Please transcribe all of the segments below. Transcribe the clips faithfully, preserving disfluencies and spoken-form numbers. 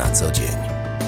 na co dzień.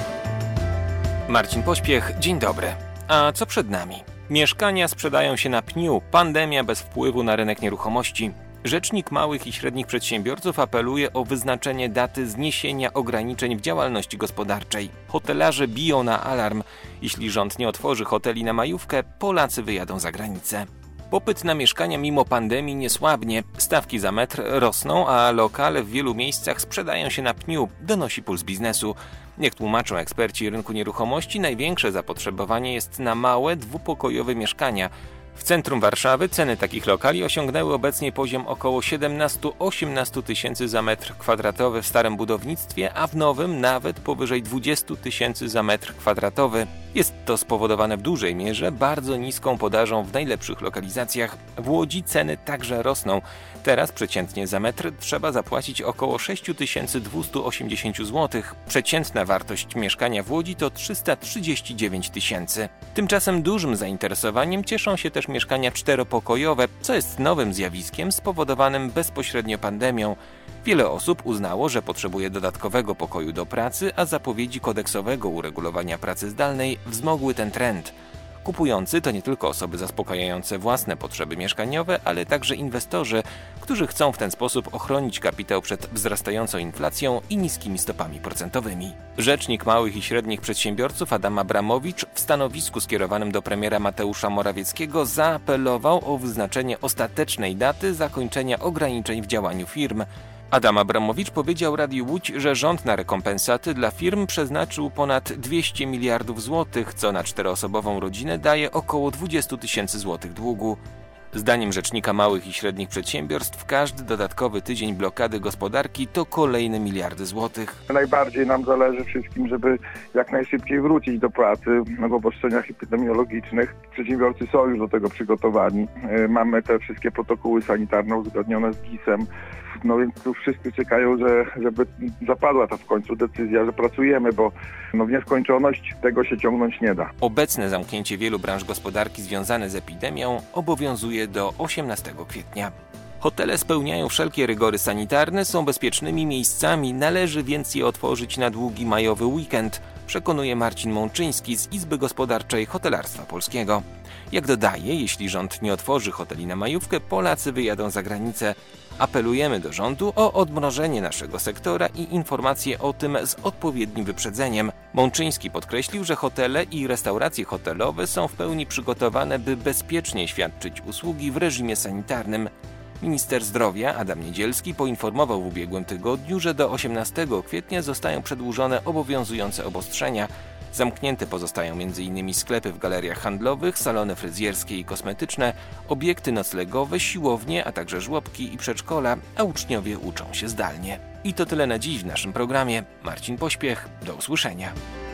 Marcin Pośpiech, dzień dobry. A co przed nami? Mieszkania sprzedają się na pniu, pandemia bez wpływu na rynek nieruchomości. Rzecznik Małych i Średnich Przedsiębiorców apeluje o wyznaczenie daty zniesienia ograniczeń w działalności gospodarczej. Hotelarze biją na alarm. Jeśli rząd nie otworzy hoteli na majówkę, Polacy wyjadą za granicę. Popyt na mieszkania mimo pandemii nie słabnie. Stawki za metr rosną, a lokale w wielu miejscach sprzedają się na pniu, donosi Puls Biznesu. Jak tłumaczą eksperci rynku nieruchomości, największe zapotrzebowanie jest na małe, dwupokojowe mieszkania. W centrum Warszawy ceny takich lokali osiągnęły obecnie poziom około siedemnaście do osiemnastu tysięcy za metr kwadratowy w starym budownictwie, a w nowym nawet powyżej dwudziestu tysięcy za metr kwadratowy. Jest to spowodowane w dużej mierze bardzo niską podażą w najlepszych lokalizacjach. W Łodzi ceny także rosną. Teraz przeciętnie za metr trzeba zapłacić około sześć tysięcy dwieście osiemdziesiąt złotych. Przeciętna wartość mieszkania w Łodzi to trzysta trzydzieści dziewięć tysięcy. Tymczasem dużym zainteresowaniem cieszą się też mieszkania czteropokojowe, co jest nowym zjawiskiem spowodowanym bezpośrednio pandemią. Wiele osób uznało, że potrzebuje dodatkowego pokoju do pracy, a zapowiedzi kodeksowego uregulowania pracy zdalnej wzmogły ten trend. Kupujący to nie tylko osoby zaspokajające własne potrzeby mieszkaniowe, ale także inwestorzy, którzy chcą w ten sposób ochronić kapitał przed wzrastającą inflacją i niskimi stopami procentowymi. Rzecznik Małych i Średnich Przedsiębiorców Adam Abramowicz w stanowisku skierowanym do premiera Mateusza Morawieckiego zaapelował o wyznaczenie ostatecznej daty zakończenia ograniczeń w działaniu firm. Adam Abramowicz powiedział Radiu Łódź, że rząd na rekompensaty dla firm przeznaczył ponad dwieście miliardów złotych, co na czteroosobową rodzinę daje około dwadzieścia tysięcy złotych długu. Zdaniem Rzecznika Małych i Średnich Przedsiębiorstw każdy dodatkowy tydzień blokady gospodarki to kolejne miliardy złotych. Najbardziej nam zależy wszystkim, żeby jak najszybciej wrócić do pracy w obostrzeniach epidemiologicznych. Przedsiębiorcy są już do tego przygotowani. Mamy te wszystkie protokoły sanitarne uzgodnione z GIS-em. No więc tu wszyscy czekają, że, żeby zapadła ta w końcu decyzja, że pracujemy, bo no w nieskończoność tego się ciągnąć nie da. Obecne zamknięcie wielu branż gospodarki związane z epidemią obowiązuje do osiemnastego kwietnia. Hotele spełniają wszelkie rygory sanitarne, są bezpiecznymi miejscami, należy więc je otworzyć na długi majowy weekend, przekonuje Marcin Mączyński z Izby Gospodarczej Hotelarstwa Polskiego. Jak dodaje, jeśli rząd nie otworzy hoteli na majówkę, Polacy wyjadą za granicę. Apelujemy do rządu o odmrożenie naszego sektora i informacje o tym z odpowiednim wyprzedzeniem. Mączyński podkreślił, że hotele i restauracje hotelowe są w pełni przygotowane, by bezpiecznie świadczyć usługi w reżimie sanitarnym. Minister zdrowia Adam Niedzielski poinformował w ubiegłym tygodniu, że do osiemnastego kwietnia zostają przedłużone obowiązujące obostrzenia. Zamknięte pozostają między innymi sklepy w galeriach handlowych, salony fryzjerskie i kosmetyczne, obiekty noclegowe, siłownie, a także żłobki i przedszkola, a uczniowie uczą się zdalnie. I to tyle na dziś w naszym programie. Marcin Pośpiech, do usłyszenia.